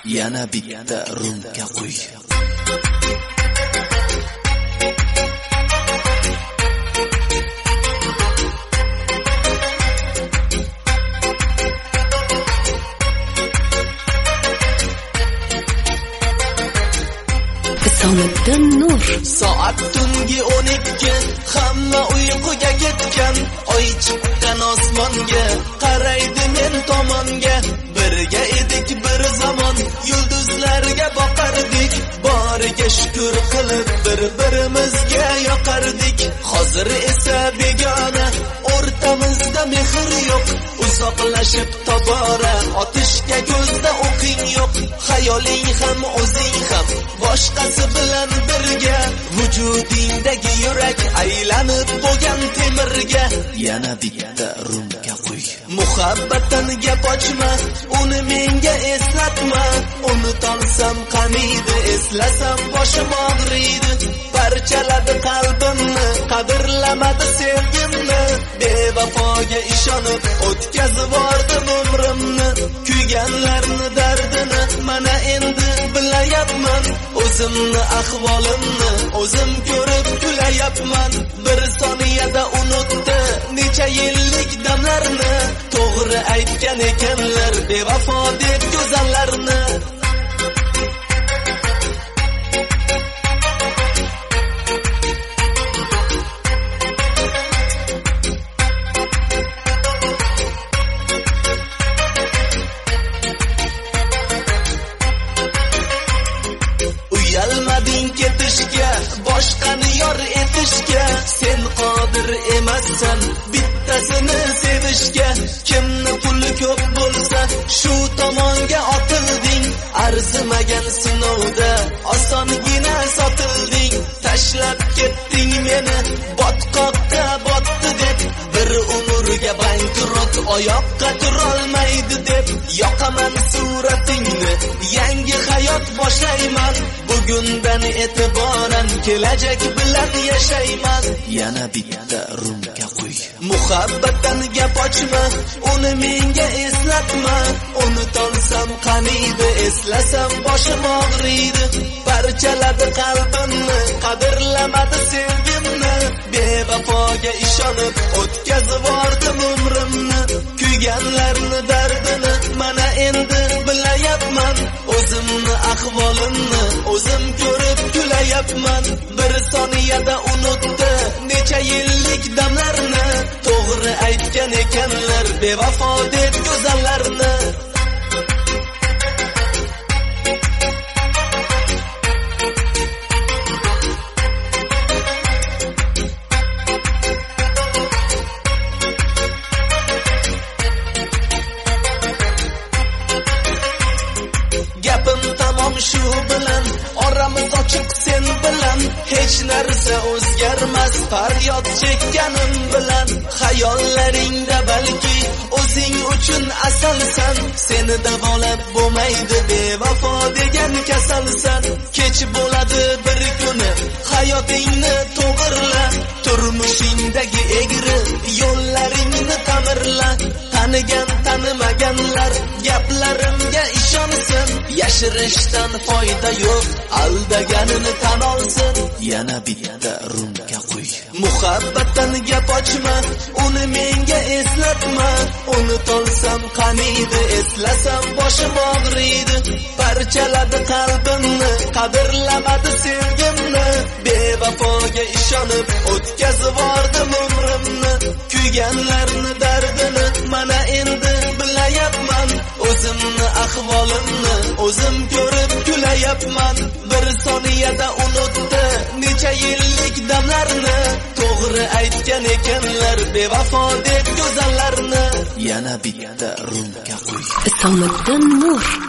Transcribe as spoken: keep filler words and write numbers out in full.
yana bitta rumka qo'y. Isomiddin Nur. Soat tungi o'n ikki, hamma uyquga ketgan. Oy chiqqan osmonga, qaraydi men tomonga. Birga edik bir zamon, yulduzlarga boqardik. Boriga shukr qilib bir-birimizga yoqardik. Hozir esa begona, o'rtamizda mehr yo'q. Uzoqlashib tobora, otishga ko'zda o'qing yo'q. Xayoling ham o'zing ham boshqasi bilan birga. Vujudingdagi yurak aylanib bo'lgan temirga. Yana bitta rumka qo'y. Muhabbatdan gap ochma, uni menga eslatma. Unutolsam qaniydi, eslasam boshim og'riydi. Parchaladi qalbimni, qadrlamadi sevgimni. Bevafoga ishonib o'tkazib yubordim umrimni. Kuyganlarni dardini mana endi bilayapman. O'zimni ahvolimni o'zim ko'rib kulayapman. Bir soniyada unutdi necha yillik damlarni. To'g'ri aytgan ekanlar bevafo deb go'zallarni. Uyalmading ketishga, boshqani yor etishga. Sen qodir emassan bittasini sevishga. Kimni puli ko'p bo'lsa shu tomonga otilding. Arzimagan sinovda osongina sotilding. Tashlab ketding meni botqoqqa botdi deb. Bir umrga bankrot oyoqqa turolmaydi deb. Yoqaman suratingni, yangi hayot boshlayman. Bugundan e'tiboran kelajak bilan yashayman. Yana bitta rumka qo'y. Muhabbatdan gap ochma, uni menga eslatma. Unutolsam qaniydi, eslasam boshim og'riydi. Parchaladi qalbimni, qadrlamadi sevgimni. Bevafoga ishonib o'tkazib yubordim umrimni. Kuyganlarni dardini mana endi bilayapman. O'zimni ahvolimni o'zim ko'rib kulayapman. Bir soniyada unutdi necha yillik damlarni. To'g'ri aytgan ekanlar bevafo deb go'zallarni. Gapim tamom shu bilan, oramiz ochiq sen bilan. Hech narsa o'zgarmas faryod chekkanim bilan. Xayollaringda balki o'zing uchun asalsan. Seni davolab bo'lmaydi, bevafo degan kasalsan. Kech bo'ladi bir kuni, hayotingni to'g'irla. Turmushingdagi egri yo'llaringni ta'mirla. Tanigan tanimaganlar gaplarimga ishonsin. Yashirishdan foyda yo'q, aldaganini tan olsin. Yana bitta rumka qo'y. Muhabbatdan gap ochma, uni menga eslatma. Unutolsam qaniydi, eslasam boshim og'riydi. Parchaladi qalbimni, qadrlamadi sevgimni. Bevafoga ishonib o'tkazib yubordim umrimni. Kuyganlarni dardini mana endi bilayapman. O'zimni ahvolimni o'zim ko'rib kulayapman. Bir soniyada unutdi necha yillik damlarni. To'g'ri aytgan ekanlar bevafo deb go'zallarni. Yana bitta rumka qo'y. Isomiddin Nur.